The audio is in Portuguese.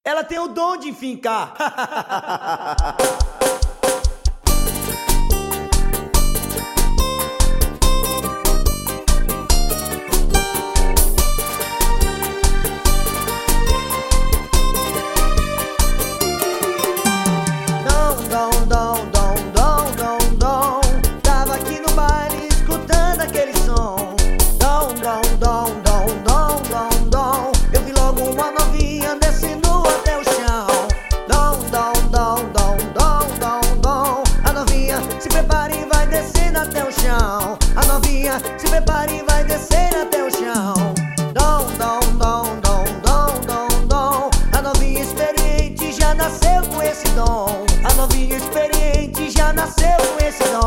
Ela tem o dom de fincar. Tava aqui no baile escutando aquele som. Eu vi logo uma novinha descendo até o chão. A novinha se prepara e vai descendo até o chão. A novinha se prepara e vai descendo até o chão. A novinha experiente já nasceu com esse dom. A novinha experiente já nasceu com esse dom.